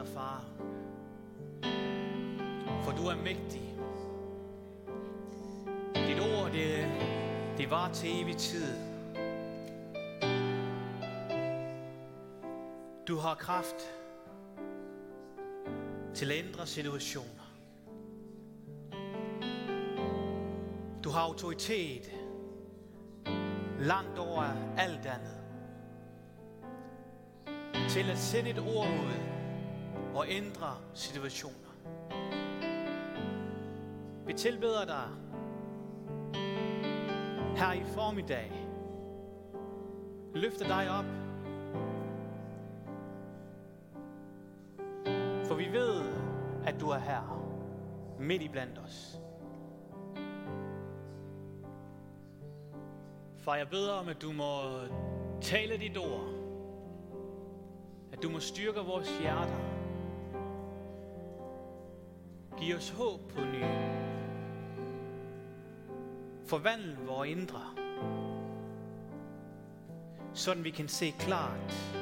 dig, far, for du er mægtig. Dit ord, det var til evig tid. Du har kraft til at ændre situationer. Du har autoritet langt over alt andet til at sende et ord ud og ændre situationer. Vi tilbeder dig her i formiddag. Løfter dig op. For vi ved, at du er her midt i blandt os. Far, jeg beder om, at du må tale dit ord. At du må styrke vores hjerter. Giv os håb på ny. Forvandle vores indre, sådan vi kan se klart.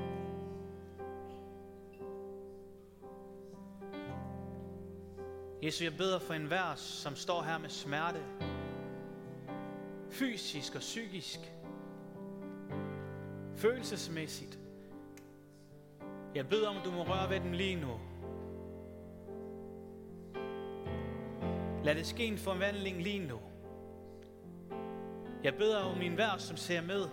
Jesus, jeg beder for enhver, som står her med smerte, fysisk og psykisk, følelsesmæssigt. Jeg beder om, at du må røre ved dem lige nu. Lad det ske en forvandling lige nu. Jeg beder om enhver, som ser med,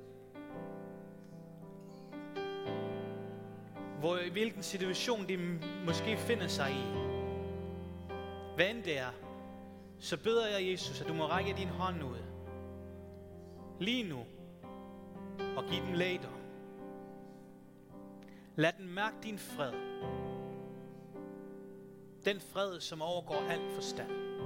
i hvilken situation de måske finder sig i. Hvad end det er, så beder jeg, Jesus, at du må række din hånd ud lige nu og give dem lægedom. Lad den mærke din fred. Den fred, som overgår al forstand.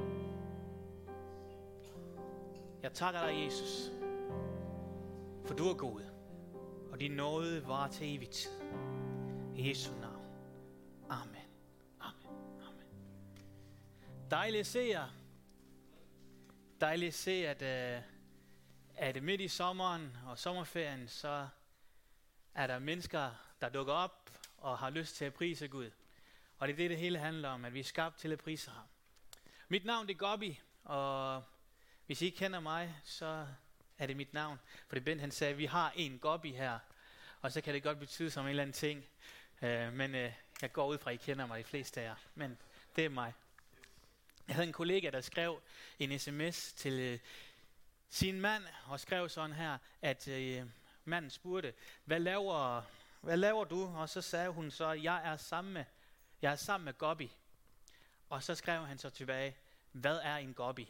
Jeg takker dig, Jesus, for du er god, og din nåde varer til evig tid. I Jesu navn. Amen. Amen. Amen. Dejligt at se jer. Dejligt at se, at midt i sommeren og sommerferien, så er der mennesker, der dukker op og har lyst til at prise Gud. Og det er det hele handler om, at vi er skabt til at prise ham. Mit navn det er Gobby, og hvis I ikke kender mig, så er det mit navn. For Bent han sagde, at vi har en Gobby her, og så kan det godt betyde som en eller anden ting. Men jeg går ud fra, at I kender mig, de fleste af jer. Men det er mig. Jeg havde en kollega, der skrev en sms til sin mand, og skrev sådan her, at manden spurgte, hvad laver du? Og så sagde hun så, jeg er sammen med Gobby. Og så skrev han så tilbage, hvad er en Gobby?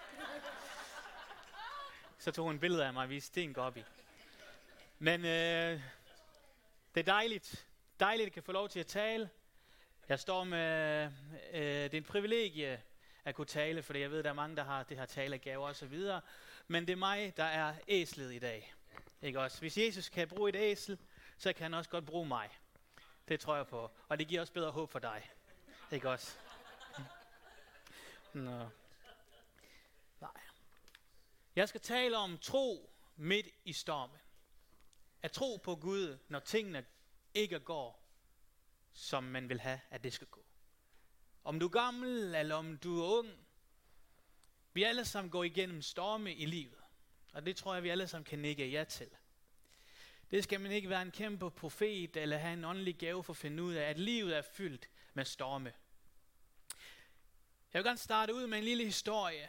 Så tog hun et billede af mig og viste, det er en Gobby. Men det er dejligt. Dejligt, at jeg kan få lov til at tale. Jeg står med, det er en privilegie at kunne tale, fordi jeg ved, at der er mange, der har det her talegaver og så videre. Men det er mig, der er æslet i dag. Ikke også? Hvis Jesus kan bruge et æsel, så kan han også godt bruge mig. Det tror jeg på. Og det giver også bedre håb for dig. Ikke også? Nå. Nej. Jeg skal tale om tro midt i stormen. At tro på Gud, når tingene ikke går, som man vil have, at det skal gå. Om du er gammel, eller om du er ung. Vi alle sammen går igennem storme i livet. Og det tror jeg, vi alle sammen kan nikke ja til. Det skal man ikke være en kæmpe profet, eller have en åndelig gave for at finde ud af, at livet er fyldt med storme. Jeg vil gerne starte ud med en lille historie.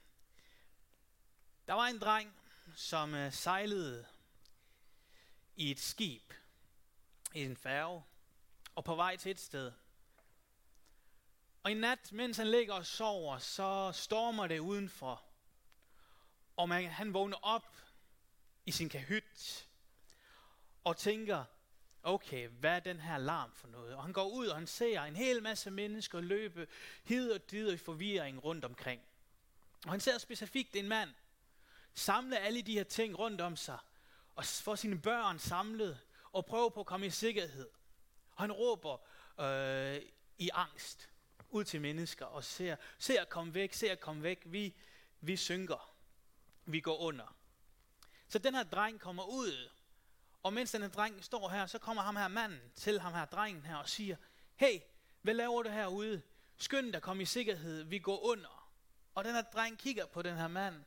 Der var en dreng, som sejlede i et skib, i en færge, og på vej til et sted. Og i nat, mens han ligger og sover, så stormer det udenfor. Og han vågner op i sin kahyt og tænker, okay, hvad er den her larm for noget? Og han går ud, og han ser en hel masse mennesker løbe hid og did i forvirring rundt omkring. Og han ser specifikt en mand samle alle de her ting rundt om sig, og få sine børn samlet, og prøve på at komme i sikkerhed. Og han råber i angst ud til mennesker, og ser at komme væk, vi synker, vi går under. Så den her dreng kommer ud, Og mens den her dreng står her, så kommer ham her manden til ham her drengen her og siger, hey, hvad laver du herude? Skynd dig, kom i sikkerhed, vi går under. Og den her dreng kigger på den her mand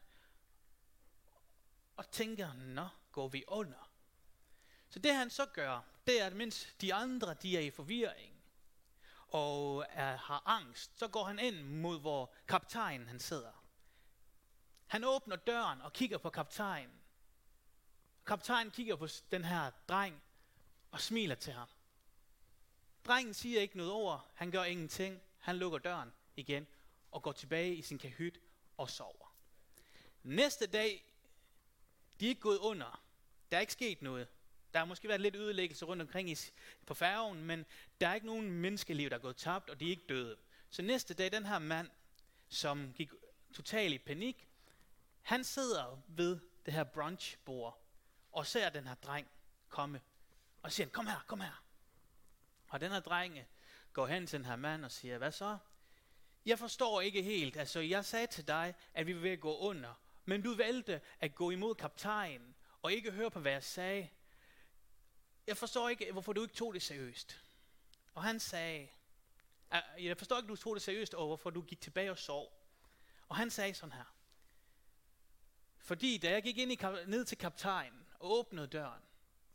og tænker, nå, går vi under? Så det han så gør, det er, at mens de andre de er i forvirring og har angst, så går han ind mod, hvor kaptajnen han sidder. Han åbner døren og kigger på kaptajnen. Kaptajnen kigger på den her dreng og smiler til ham. Drengen siger ikke noget ord, han gør ingenting. Han lukker døren igen og går tilbage i sin kahyt og sover. Næste dag, de er ikke gået under. Der er ikke sket noget. Der har måske været lidt ødelæggelse rundt omkring på færgen, men der er ikke nogen menneskeliv, der er gået tabt, og de er ikke døde. Så næste dag, den her mand, som gik totalt i panik, han sidder ved det her brunchbord og ser den her dreng komme. Og siger, kom her. Og den her dreng går hen til den her mand og siger, hvad så? Jeg forstår ikke helt. Altså, jeg sagde til dig, at vi var ved at gå under. Men du valgte at gå imod kaptajnen og ikke høre på, hvad jeg sagde. Jeg forstår ikke, hvorfor du ikke tog det seriøst. Og han sagde, jeg forstår ikke, du tog det seriøst, og hvorfor du gik tilbage og sov. Og han sagde sådan her. Fordi da jeg gik ned til kaptajnen og åbnede døren,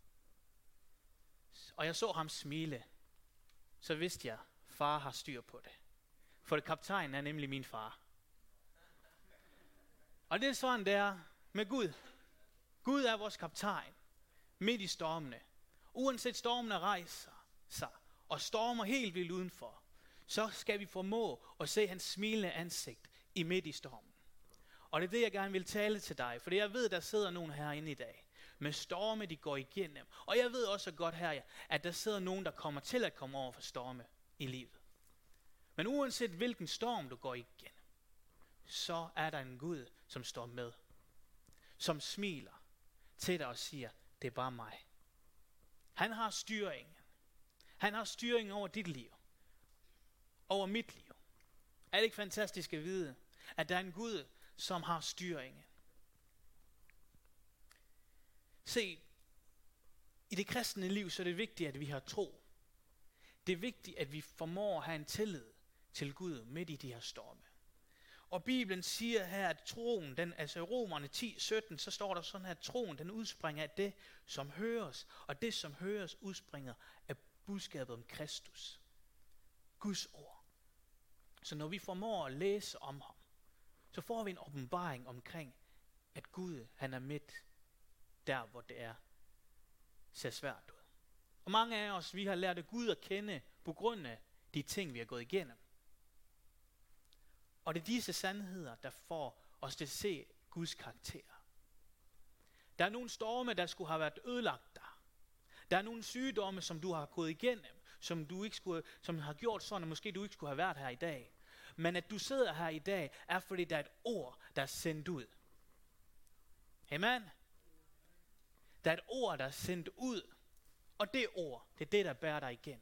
og jeg så ham smile, så vidste jeg, far har styr på det. For kaptajnen er nemlig min far. Og det er sådan der med Gud. Gud er vores kaptajn midt i stormene. Uanset stormene rejser sig og stormer helt vildt udenfor, så skal vi formå at se hans smilende ansigt i midt i stormen. Og det er det, jeg gerne vil tale til dig, for jeg ved, der sidder nogen herinde i dag med storme, de går igennem. Og jeg ved også godt her, at der sidder nogen, der kommer til at komme over for storme i livet. Men uanset hvilken storm du går igennem, så er der en Gud, som står med. Som smiler til dig og siger, det er bare mig. Han har styringen. Han har styringen over dit liv. Over mit liv. Er det ikke fantastisk at vide, at der er en Gud, som har styringen? Se, i det kristne liv, så er det vigtigt, at vi har tro. Det er vigtigt, at vi formår at have en tillid til Gud midt i de her storme. Og Bibelen siger her, at troen, altså i Romerne 10:17, så står der sådan her, at troen, den udspringer af det, som høres. Og det, som høres, udspringer af budskabet om Kristus. Guds ord. Så når vi formår at læse om ham, så får vi en åbenbaring omkring, at Gud, han er midt der, hvor det ser svært ud. Og mange af os, vi har lært Gud at kende på grund af de ting, vi har gået igennem. Og det er disse sandheder, der får os til at se Guds karakter. Der er nogle storme, der skulle have været ødelagt der. Der er nogle sygdomme, som du har gået igennem, som har gjort sådan, at måske du ikke skulle have været her i dag. Men at du sidder her i dag, er fordi der er et ord, der er sendt ud. Amen. Der er et ord, der er sendt ud. Og det ord, det er det, der bærer dig igennem.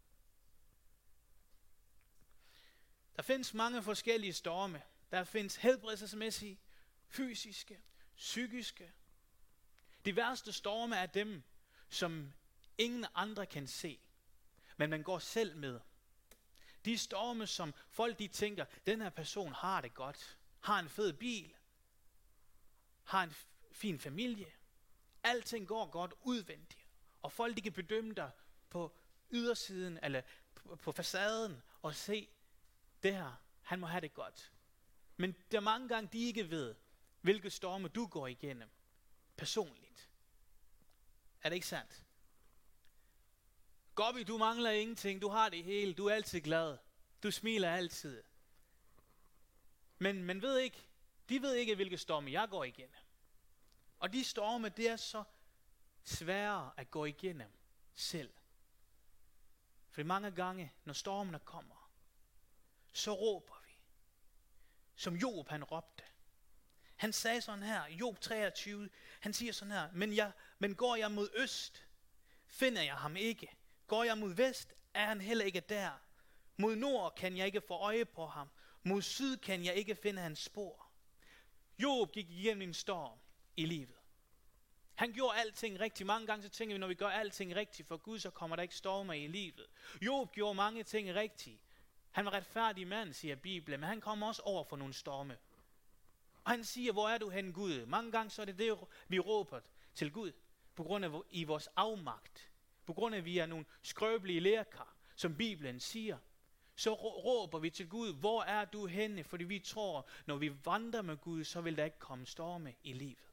Der findes mange forskellige storme. Der findes helbredsmæssige, fysiske, psykiske. De værste storme er dem, som ingen andre kan se, men man går selv med. De storme, som folk de tænker, den her person har det godt, har en fed bil, har en fin familie. Alting går godt udvendigt, og folk de kan bedømme dig på ydersiden eller på facaden og se, det her, han må have det godt. Men der er mange gange, de ikke ved, hvilke storme du går igennem personligt. Er det ikke sandt? Gobby, du mangler ingenting, du har det hele, du er altid glad, du smiler altid. Men man ved ikke, de ved ikke, hvilke storme jeg går igennem. Og de storme, det er så svære at gå igennem selv. For mange gange, når stormene kommer, så råber vi. Som Job han råbte. Han sagde sådan her, Job 23, han siger sådan her, men går jeg mod øst, finder jeg ham ikke. Går jeg mod vest, er han heller ikke der. Mod nord kan jeg ikke få øje på ham. Mod syd kan jeg ikke finde hans spor. Job gik igennem en storm i livet. Han gjorde alting rigtigt. Mange gange så tænker vi, når vi gør alting rigtigt for Gud, så kommer der ikke storme i livet. Job gjorde mange ting rigtigt. Han var retfærdig mand, siger Bibelen, men han kom også over for nogle storme. Og han siger, hvor er du hen, Gud? Mange gange så er det, vi råber til Gud, på grund af i vores afmagt. På grund af, at vi er nogle skrøbelige lærkar, som Bibelen siger. Så råber vi til Gud, hvor er du henne? Fordi vi tror, når vi vandrer med Gud, så vil der ikke komme storme i livet.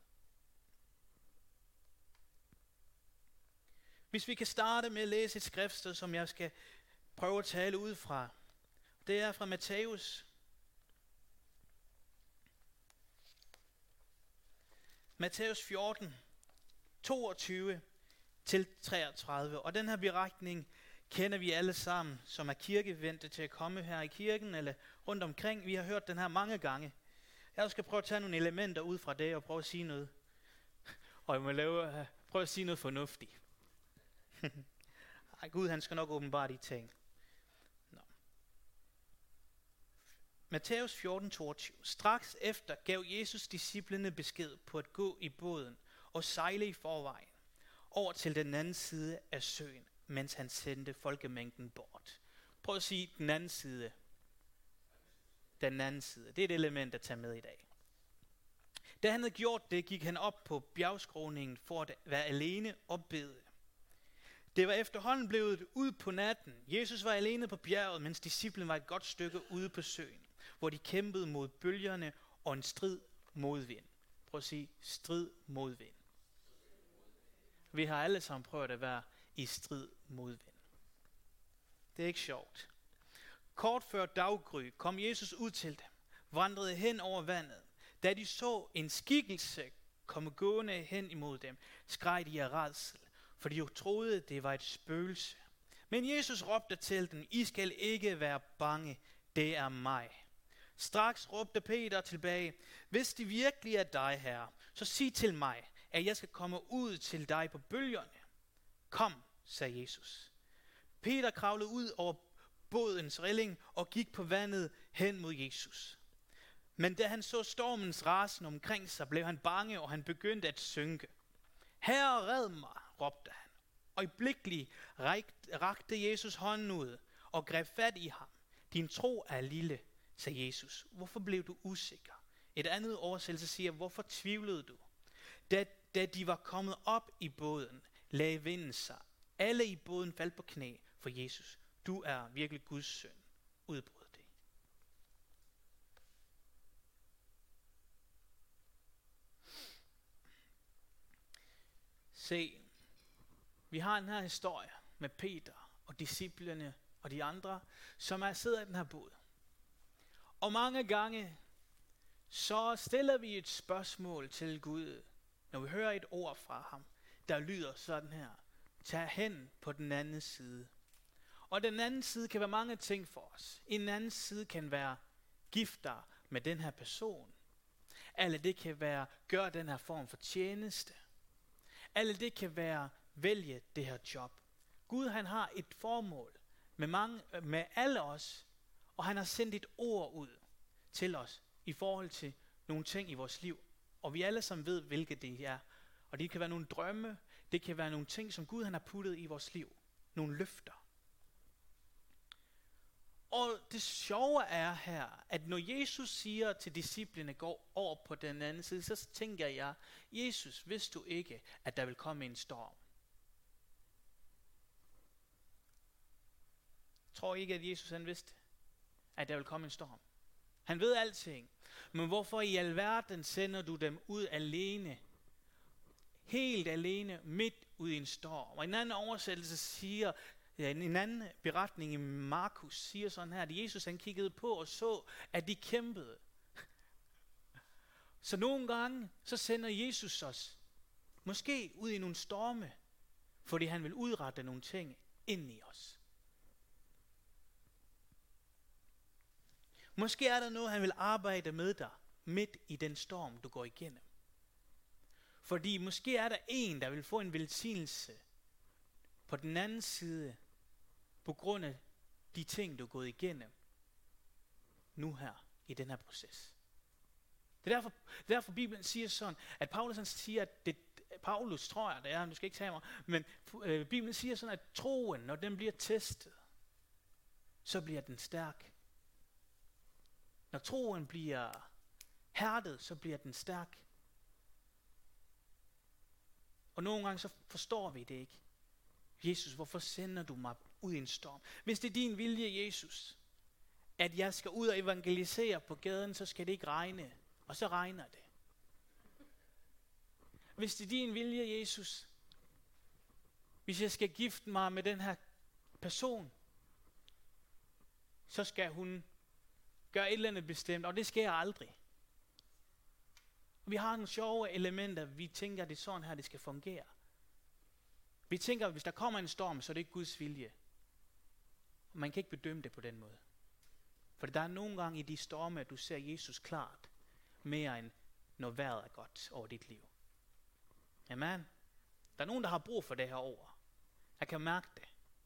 Hvis vi kan starte med at læse et skriftsted, som jeg skal prøve at tale ud fra. Det er fra Matthæus. Matthæus 14, 22 til 33. Og den her beretning kender vi alle sammen, som er kirkevendte til at komme her i kirken eller rundt omkring. Vi har hørt den her mange gange. Jeg skal prøve at tage nogle elementer ud fra det og prøve at sige noget. Og jeg må prøve at sige noget fornuftigt. Gud, han skal nok åbenbare de ting. Nå. Matthæus 14, 22. Straks efter gav Jesus disciplene besked på at gå i båden og sejle i forvejen over til den anden side af søen, mens han sendte folkemængden bort. Prøv at sige den anden side. Den anden side. Det er et element at tage med i dag. Da han havde gjort det, gik han op på bjergskråningen for at være alene og bede. Det var efterhånden blevet ud på natten. Jesus var alene på bjerget, mens disciplen var et godt stykke ude på søen, hvor de kæmpede mod bølgerne og en strid mod vind. Prøv at sige, strid mod vind. Vi har alle sammen prøvet at være i strid mod vind. Det er ikke sjovt. Kort før daggry kom Jesus ud til dem, vandrede hen over vandet. Da de så en skikkelse komme gående hen imod dem, skreg de af rædsel, for de troede, det var et spøgelse. Men Jesus råbte til dem, I skal ikke være bange, det er mig. Straks råbte Peter tilbage, hvis det virkelig er dig, Herre, så sig til mig, at jeg skal komme ud til dig på bølgerne. Kom, sagde Jesus. Peter kravlede ud over bådens rælling og gik på vandet hen mod Jesus. Men da han så stormens rasen omkring sig, blev han bange, og han begyndte at synke. Herre, red mig, råbte han. Øjeblikkeligt rakte Jesus hånden ud og greb fat i ham. Din tro er lille, sagde Jesus. Hvorfor blev du usikker? Et andet oversættelse siger, hvorfor tvivlede du? Da de var kommet op i båden, lagde vinden sig. Alle i båden faldt på knæ for Jesus. Du er virkelig Guds søn, udbrød det. Se, vi har den her historie med Peter og disciplene og de andre, som sidder i den her båd. Og mange gange, så stiller vi et spørgsmål til Gud, når vi hører et ord fra ham, der lyder sådan her. Tag hen på den anden side. Og den anden side kan være mange ting for os. En anden side kan være gifter med den her person. Eller det kan være gøre den her form for tjeneste. Eller det kan være vælge det her job. Gud, han har et formål med alle os, og han har sendt et ord ud til os i forhold til nogle ting i vores liv. Og vi alle sammen ved, hvilke det er. Og det kan være nogle drømme, det kan være nogle ting, som Gud han har puttet i vores liv. Nogle løfter. Og det sjove er her, at når Jesus siger til disciplene, gå over på den anden side, så tænker jeg, Jesus, vidste du ikke, at der vil komme en storm? Tror I ikke, at Jesus han vidste, at der vil komme en storm? Han ved alting. Men hvorfor i alverden sender du dem ud alene? Helt alene, midt ud i en storm. Og en anden oversættelse siger, en anden beretning i Markus siger sådan her, at Jesus han kiggede på og så, at de kæmpede. Så nogle gange, så sender Jesus os, måske ud i nogle storme, fordi han vil udrette nogle ting ind i os. Måske er der noget, han vil arbejde med dig, midt i den storm, du går igennem. Fordi måske er der en, der vil få en velsignelse på den anden side, på grund af de ting, du er gået igennem, nu her, i den her proces. Det er derfor Bibelen siger sådan, at Paulus han siger, at Paulus, tror jeg det er, du skal ikke tage mig, men Bibelen siger sådan, at troen, når den bliver testet, så bliver den stærk. Når troen bliver hærdet, så bliver den stærk. Og nogle gange så forstår vi det ikke. Jesus, hvorfor sender du mig ud i en storm? Hvis det er din vilje, Jesus, at jeg skal ud og evangelisere på gaden, så skal det ikke regne. Og så regner det. Hvis det er din vilje, Jesus, hvis jeg skal gifte mig med den her person, så skal hun gøre et eller andet bestemt, og det sker aldrig. Vi har nogle sjove elementer, vi tænker, at det er sådan her, det skal fungere. Vi tænker, at hvis der kommer en storm, så er det ikke Guds vilje. Man kan ikke bedømme det på den måde. For der er nogle gange i de storme, at du ser Jesus klart, mere end når vejret er godt over dit liv. Amen. Der er nogen, der har brug for det her ord. Jeg kan mærke det.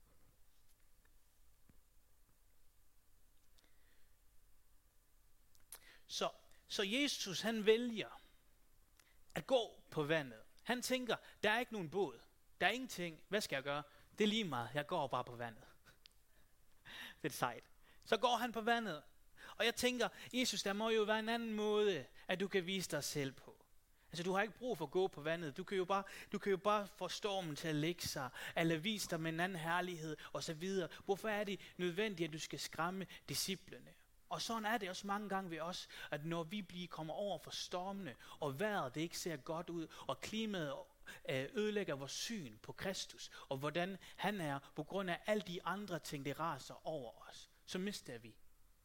Så Jesus, han vælger at gå på vandet. Han tænker, der er ikke nogen båd. Der er ingenting. Hvad skal jeg gøre? Det er lige meget. Jeg går bare på vandet. Det er sejt. Så går han på vandet. Og jeg tænker, Jesus, der må jo være en anden måde, at du kan vise dig selv på. Altså, du har ikke brug for at gå på vandet. Du kan jo bare få stormen til at lægge sig, eller vise dig med en anden herlighed, og så videre. Hvorfor er det nødvendigt, at du skal skræmme disciplene? Og sådan er det også mange gange ved os, at når vi kommer over for stormene, og vejret det ikke ser godt ud, og klimaet ødelægger vores syn på Kristus, og hvordan han er, på grund af alle de andre ting, det raser over os, så mister vi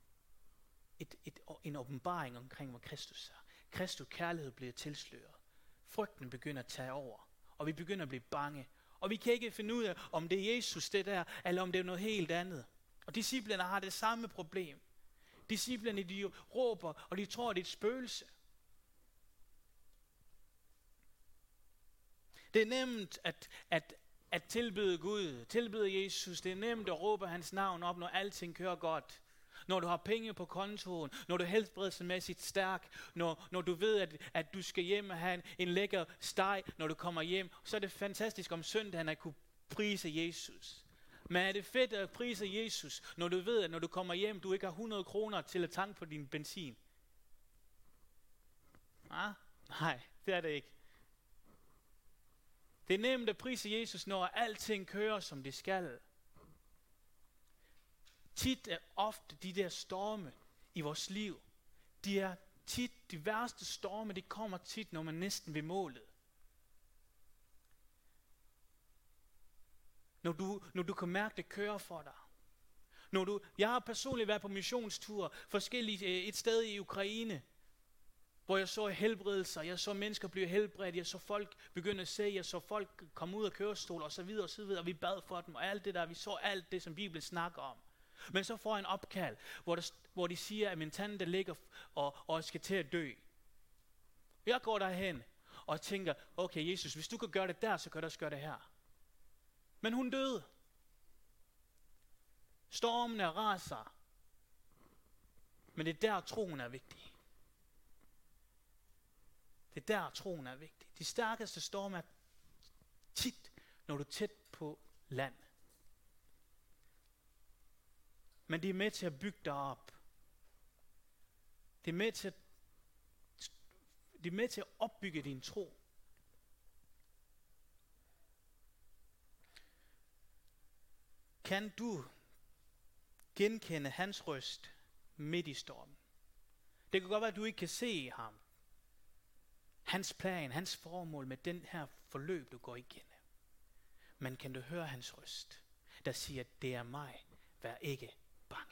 en åbenbaring omkring, hvad Kristus er. Kristus kærlighed bliver tilsløret. Frygten begynder at tage over, og vi begynder at blive bange. Og vi kan ikke finde ud af, om det er Jesus det der, eller om det er noget helt andet. Og disciplene har det samme problem. Disciplene, de råber, og de tror, det er et spøgelse. Det er nemt at tilbede Gud, tilbede Jesus. Det er nemt at råbe hans navn op, når alting kører godt. Når du har penge på kontoen, når du er helbredsmæssigt stærk, når du ved, at du skal hjem og have en lækker steg, når du kommer hjem, så er det fantastisk om søndagen at kunne prise Jesus. Men er det fedt at prise Jesus, når du ved, at når du kommer hjem, du ikke har 100 kroner til at tanke på din benzin? Nej, det er det ikke. Det er nemt at prise Jesus, når alting kører, som det skal. Tit er ofte de der storme i vores liv, de er tit de værste storme, de kommer tit, når man næsten ved målet. Når du kan mærke, det kører for dig. Jeg har personligt været på missionstur et sted i Ukraine, hvor jeg så helbredelser, jeg så mennesker blive helbredt, jeg så folk begynde at se, jeg så folk komme ud af kørestol og så videre og så videre, og vi bad for dem, og alt det der, vi så alt det, som Bibelen snakker om. Men så får jeg en opkald, hvor de siger, at min tante ligger og skal til at dø. Jeg går derhen og tænker, okay Jesus, hvis du kan gøre det der, så kan du også gøre det her. Men hun døde. Stormene raser. Men det er der, troen er vigtig. Det er der, troen er vigtig. De stærkeste storme er tit, når du er tæt på land. Men de er med til at bygge dig op. De er med til at opbygge din tro. Kan du genkende hans røst midt i stormen? Det kan godt være, at du ikke kan se ham. Hans plan, hans formål med den her forløb, du går igennem. Men kan du høre hans røst, der siger, det er mig, vær ikke bange.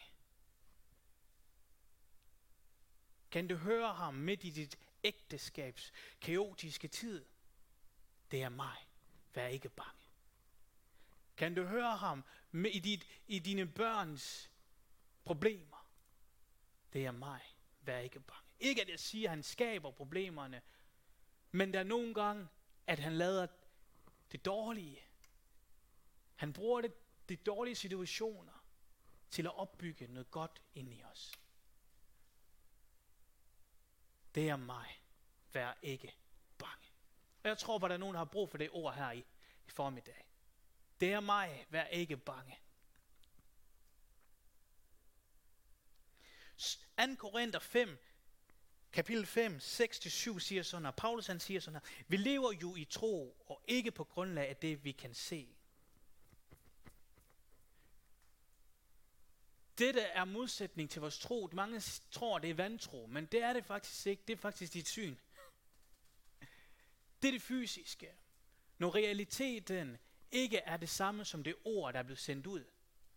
Kan du høre ham midt i dit ægteskabs kaotiske tid? Det er mig, vær ikke bange. Kan du høre ham i dine børns problemer? Det er mig, vær ikke bange. Ikke at jeg siger, at han skaber problemerne, men der er nogle gange, at han lader det dårlige. Han bruger de dårlige situationer til at opbygge noget godt ind i os. Det er mig, vær ikke bange. Og jeg tror, at der er nogen, der har brug for det ord her i formiddag. Det er mig, vær ikke bange. 2. Korinther 5, kapitel 5, 6-7 siger sådan her. Paulus han siger sådan her. Vi lever jo i tro, og ikke på grundlag af det, vi kan se. Dette er modsætning til vores tro. Mange tror, det er vantro, men det er det faktisk ikke. Det er faktisk dit syn. Det er det fysiske. Når realiteten ikke er det samme som det ord, der er blevet sendt ud.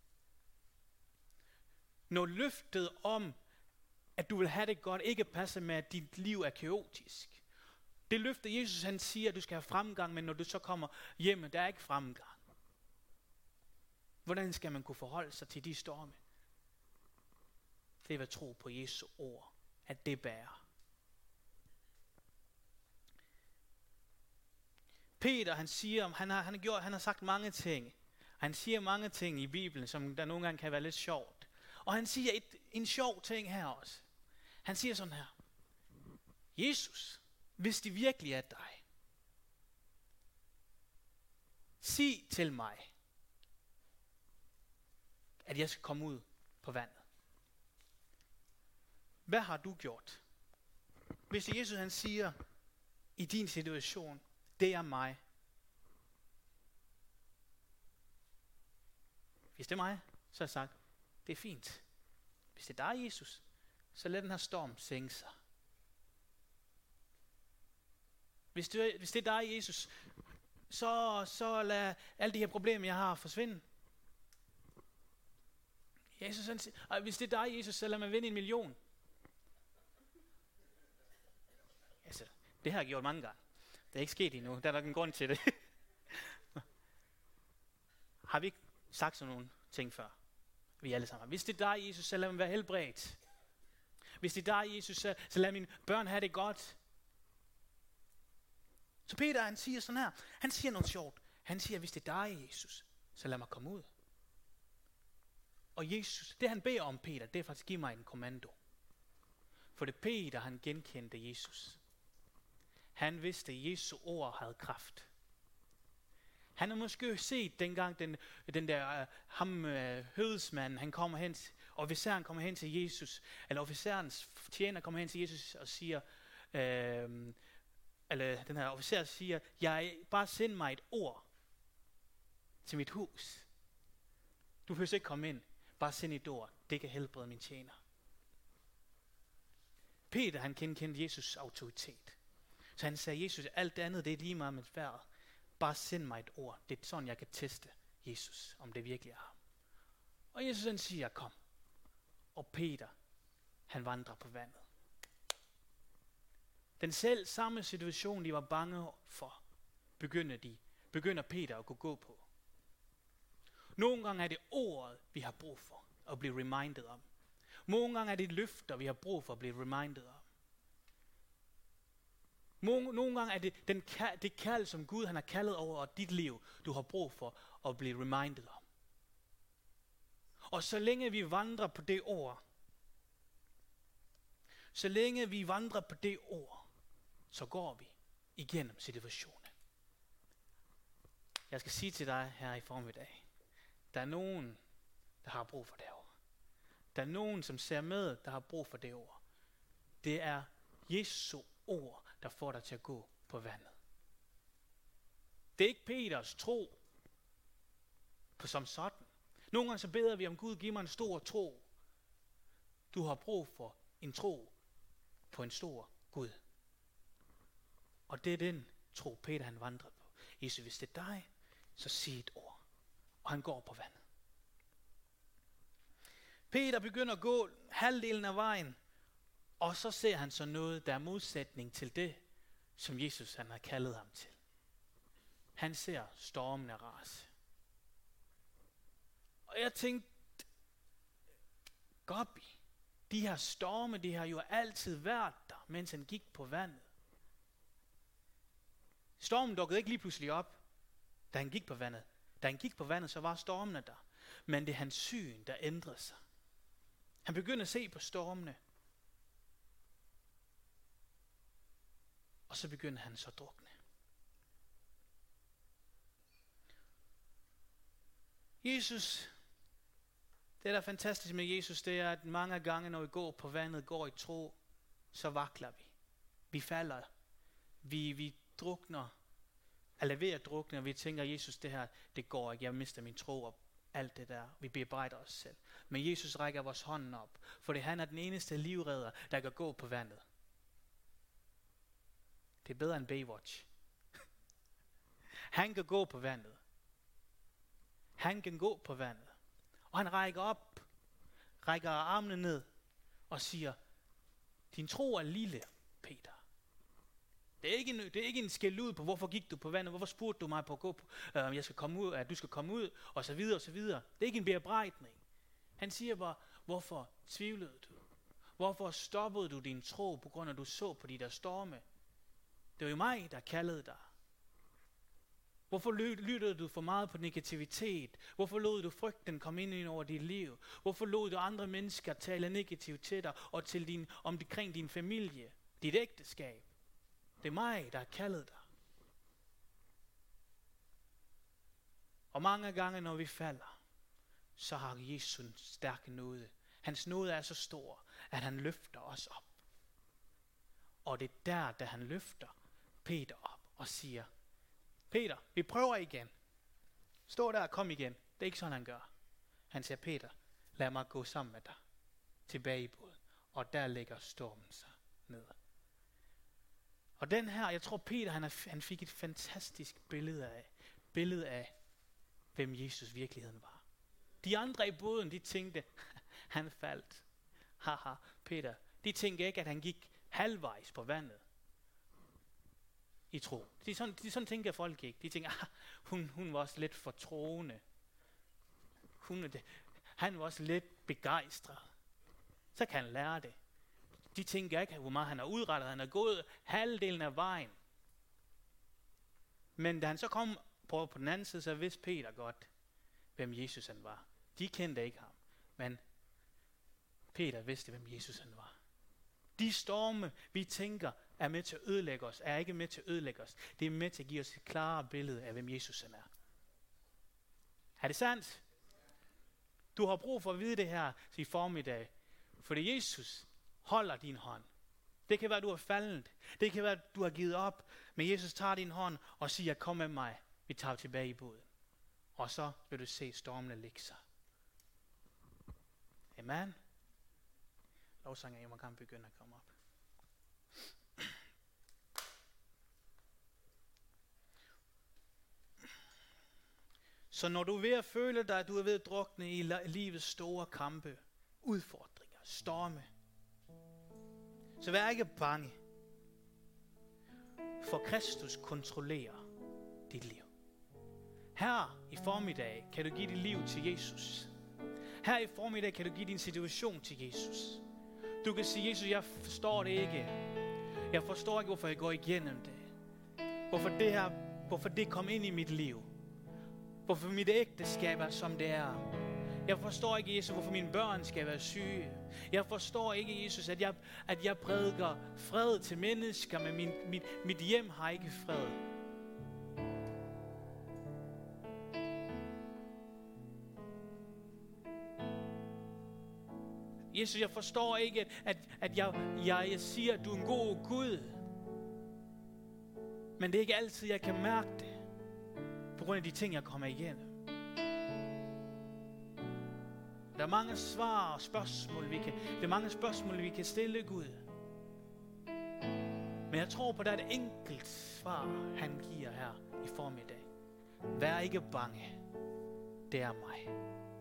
Når løftet om, at du vil have det godt, ikke passer med, at dit liv er kaotisk. Det løfte, Jesus han siger, at du skal have fremgang, men når du så kommer hjem, der er ikke fremgang. Hvordan skal man kunne forholde sig til de storme? Det er at tro på Jesu ord, at det bærer. Peter, han siger, han har sagt mange ting. Han siger mange ting i Bibelen, som der nogle gange kan være lidt sjovt. Og han siger en sjov ting her også. Han siger sådan her. Jesus, hvis det virkelig er dig, sig til mig, at jeg skal komme ud på vandet. Hvad har du gjort? Hvis Jesus han siger i din situation, det er mig. Hvis det er mig, så har jeg sagt, det er fint. Hvis det er dig, Jesus, så lad den her storm sænke sig. Hvis det er dig, Jesus, så lad alle de her problemer, jeg har, forsvinde. Jesus, han siger, hvis det er dig, Jesus, så lad mig vinde 1 million. Altså, det har jeg gjort mange gange. Det er ikke sket endnu. Der er nok en grund til det. Har vi ikke sagt sådan nogle ting før? Vi alle sammen. Hvis det er dig, Jesus, så lad mig være helbredt. Hvis det er dig, Jesus, så lad mine børn have det godt. Så Peter, han siger sådan her. Han siger noget sjovt. Han siger, hvis det er dig, Jesus, så lad mig komme ud. Og Jesus, det han beder om, Peter, det er faktisk, giv mig en kommando. For det Peter, han genkendte Jesus. Han vidste, at Jesu ord havde kraft. Han har måske set dengang den der høvedsmand, han kommer hen, officeren kommer hen til Jesus, eller officerens tjener kommer hen til Jesus og siger, eller den her officer siger, bare send mig et ord til mit hus. Du behøver ikke komme ind, bare send et ord, det kan helbrede min tjener. Peter, han kendte Jesus' autoritet. Så han sagde, Jesus, alt det andet, det er lige meget med værd. Bare send mig et ord. Det er sådan, jeg kan teste Jesus, om det virkelig er ham. Og Jesus han siger, kom. Og Peter, han vandrer på vandet. Den selv samme situation, de var bange for, begynder Peter at kunne gå på. Nogle gange er det ordet, vi har brug for at blive reminded om. Nogle gange er det løfter, vi har brug for at blive reminded om. Nogle gange er det det kald, som Gud han har kaldet over dit liv, du har brug for at blive reminded om. Og så længe vi vandrer på det ord, så går vi igennem situationen. Jeg skal sige til dig her i formiddag, der er nogen, der har brug for det ord. Der er nogen, som ser med, der har brug for det ord. Det er Jesu ord, der får dig til at gå på vandet. Det er ikke Peters tro på som sådan. Nogle gange så beder vi om Gud, giv mig en stor tro. Du har brug for en tro på en stor Gud. Og det er den tro, Peter han vandrer på. Jesus, hvis det er dig, så sig et ord. Og han går på vandet. Peter begynder at gå halvdelen af vejen, og så ser han så noget, der er modsætning til det, som Jesus han har kaldet ham til. Han ser stormene rase. Og jeg tænkte, Gobbi, de her storme, de har jo altid været der, mens han gik på vandet. Stormen dukkede ikke lige pludselig op, da han gik på vandet. Da han gik på vandet, så var stormene der. Men det er hans syn, der ændrede sig. Han begyndte at se på stormene. Og så begyndte han så at drukne. Jesus, det der er fantastisk med Jesus, det er, at mange gange, når vi går på vandet, går i tro, så vakler vi. Vi falder. Vi drukner. Eller ved at drukne, og vi tænker, Jesus, det her, det går ikke. Jeg mister min tro og alt det der. Vi bebrejder os selv. Men Jesus rækker vores hånd op, fordi han er den eneste livredder, der kan gå på vandet. Det er bedre end Baywatch. Han kan gå på vandet. Han kan gå på vandet. Og han rækker armene ned og siger, din tro er lille, Peter. Det er ikke en skæld ud på, hvorfor gik du på vandet, hvorfor spurgte du mig på at gå på, jeg skal komme ud, at du skal komme ud, og så videre, og så videre. Det er ikke en bearbejdning. Han siger bare, hvorfor tvivlede du? Hvorfor stoppede du din tro, på grund af, at du så på de der storme? Det var jo mig, der kaldede dig. Hvorfor lyttede du for meget på negativitet? Hvorfor lod du frygten komme ind over dit liv? Hvorfor lod du andre mennesker tale negativt til dig og omkring din familie, dit ægteskab? Det er mig, der har kaldet dig. Og mange gange, når vi falder, så har Jesus en stærk nåde. Hans nåde er så stor, at han løfter os op. Og det er da han løfter Peter op og siger, Peter, vi prøver igen. Stå der og kom igen. Det er ikke sådan, han gør. Han siger, Peter, lad mig gå sammen med dig tilbage i båden. Og der ligger stormen sig ned. Og den her, jeg tror Peter, han fik et fantastisk billede af, hvem Jesus virkeligheden var. De andre i båden, de tænkte, han faldt. Haha, Peter. De tænkte ikke, at han gik halvvejs på vandet. I tro. Sådan tænker folk ikke. De tænker, hun var også lidt for troende. Han var også lidt begejstret. Så kan han lære det. De tænker ikke, hvor meget han har udrettet. Han har gået halvdelen af vejen. Men da han så kom på den anden side, så vidste Peter godt, hvem Jesus han var. De kendte ikke ham. Men Peter vidste, hvem Jesus han var. De storme, vi tænker, er med til at ødelægge os, er ikke med til at ødelægge os. Det er med til at give os et klarere billede af, hvem Jesus han er. Er det sandt? Du har brug for at vide det her i formiddag. Fordi Jesus holder din hånd. Det kan være, du er faldet. Det kan være, du har givet op. Men Jesus tager din hånd og siger, kom med mig. Vi tager tilbage i båden. Og så vil du se stormene lægge sig. Amen. Lovsanger, jeg må gerne begynde at komme op. Så når du er ved at føle dig, at du er ved at drukne i livets store kampe, udfordringer, storme, så vær ikke bange. For Kristus kontrollerer dit liv. Her i formiddag kan du give dit liv til Jesus. Her i formiddag kan du give din situation til Jesus. Du kan sige, Jesus, jeg forstår det ikke. Jeg forstår ikke, hvorfor jeg går igennem det. Hvorfor det kom ind i mit liv. Hvorfor mit ægteskab er, som det er. Jeg forstår ikke, Jesus, hvorfor mine børn skal være syge. Jeg forstår ikke, Jesus, at jeg prædiker fred til mennesker, men mit hjem har ikke fred. Jesus, jeg forstår ikke, at jeg siger, at du er en god Gud. Men det er ikke altid, jeg kan mærke det. På grund af de ting, jeg kommer igennem. Der er mange svar og spørgsmål, vi kan stille Gud. Men jeg tror på, at der er et enkelt svar, han giver her i formiddag. Vær ikke bange. Det er mig.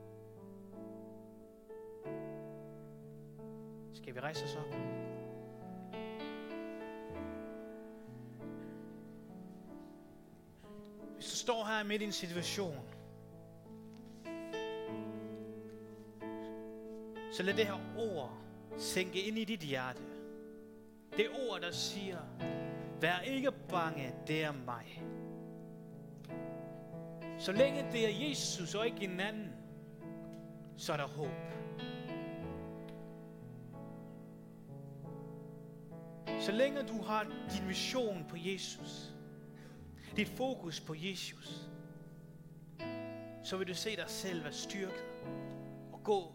Skal vi rejse os op? Hvis du står her midt i en situation, så lad det her ord sænke ind i dit hjerte. Det ord, der siger, vær ikke bange, det er mig. Så længe det er Jesus og ikke en anden, så er der håb. Så længe du har din vision på Jesus, dit fokus på Jesus, så vil du se dig selv være styrket og gå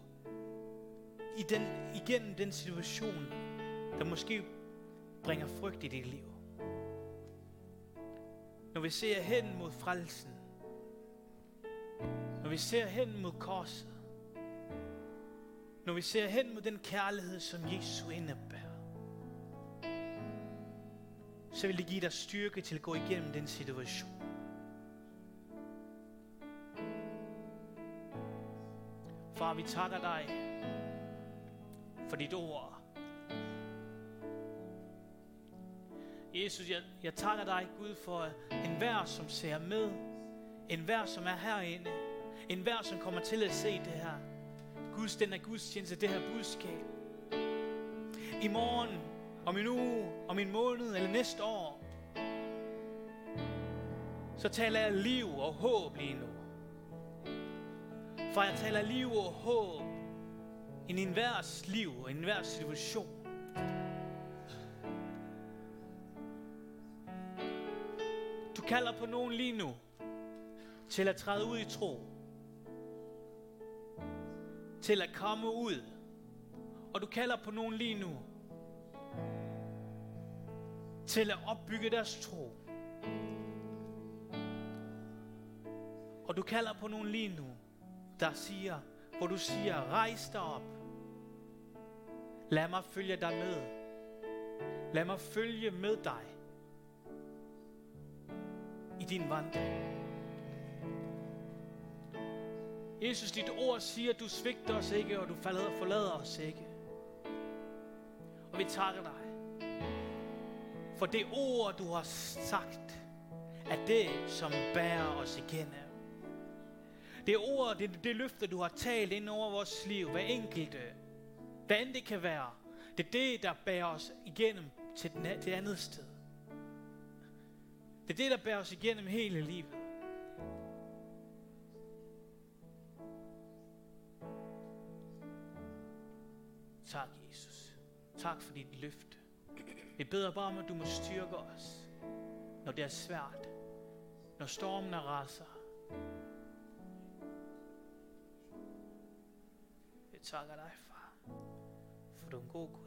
igennem den situation, der måske bringer frygt i dit liv. Når vi ser hen mod frelsen, når vi ser hen mod korset, når vi ser hen mod den kærlighed, som Jesus indebærer, så vil det give dig styrke til at gå igennem den situation. Far, vi takker dig for dit ord. Jesus, jeg takker dig, Gud, for enhver, som ser med, enhver, som er herinde, enhver, som kommer til at se det her. Den er gudstjeneste, det her budskab. I morgen, om en uge, om en måned eller næste år, så taler jeg liv og håb lige nu. For jeg taler liv og håb i enhvers liv og i enhver situation. Du kalder på nogen lige nu til at træde ud i tro, til at komme ud. Og du kalder på nogen lige nu til at opbygge deres tro. Og du kalder på nogen lige nu, hvor du siger, rejs dig op. Lad mig følge dig med. Lad mig følge med dig i din vandring. Jesus, dit ord siger, at du svigter os ikke, og du forlader os ikke. Og vi takker dig for det ord, du har sagt, er det, som bærer os igennem. Det ord, det løfte, du har talt ind over vores liv, hver enkelte, hvad end det kan være, det er det, der bærer os igennem til det andet sted. Det er det, der bærer os igennem hele livet. Tak, Jesus. Tak for dit løfte. Vi beder bare om, at du må styrke os, når det er svært, når stormen raser. Jeg takker dig, far, for du er en god Gud.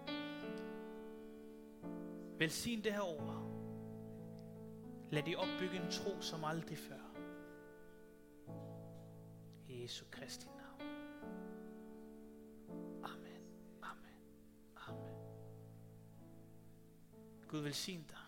Velsign det her ord. Lad det opbygge en tro som aldrig før. I Jesu Kristi navn. Amen. Amen. Amen. Gud velsign dig.